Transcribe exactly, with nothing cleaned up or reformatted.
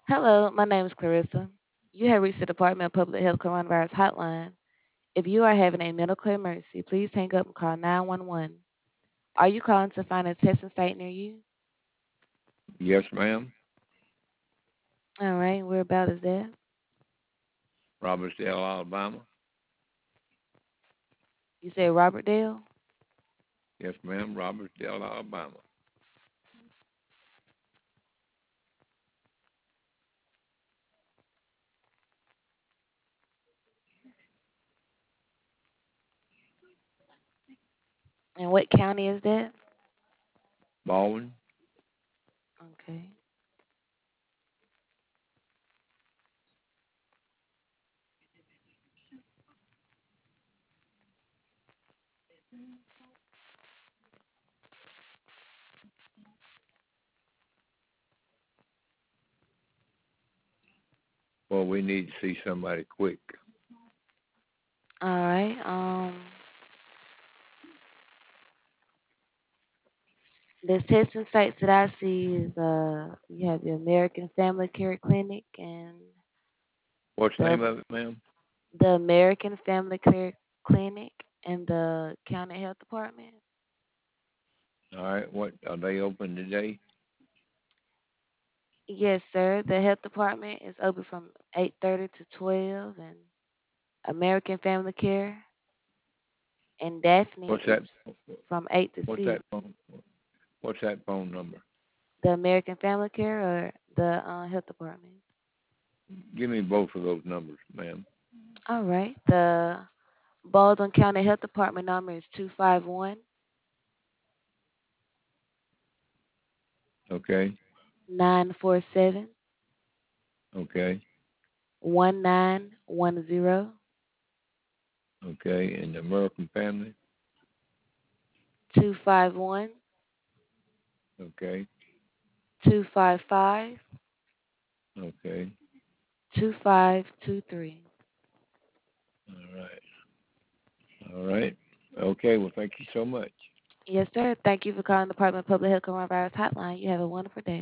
Hello, my name is Clarissa. You have reached the Department of Public Health Coronavirus Hotline. If you are having a medical emergency, please hang up and call nine one one. Are you calling to find a testing site near you? Yes, ma'am. All right, where about is that? Robertsdale, Alabama. You said Robertdale? Yes, ma'am. Robertsdale, Alabama. And what county is that? Baldwin. Okay. Well, we need to see somebody quick. All right. Um, the testing sites that I see is uh, you have the American Family Care Clinic and What's the the name of it, ma'am? the American Family Care Clinic and the County Health Department. All right. What are they open today? Yes, sir. The health department is open from eight thirty to twelve, and American Family Care and Daphne What's is that? from eight to What's six. that phone? What's that phone number? The American Family Care or the uh, health department. Give me both of those numbers, ma'am. All right. The Baldwin County Health Department number is two five one, Okay. nine four seven, Okay. one nine one zero, Okay. And the American Family. two five one, Okay. two five five, Okay. two five two three. All right. All right. Okay. Well, thank you so much. Yes, sir. Thank you for calling the Department of Public Health Coronavirus Hotline. You have a wonderful day.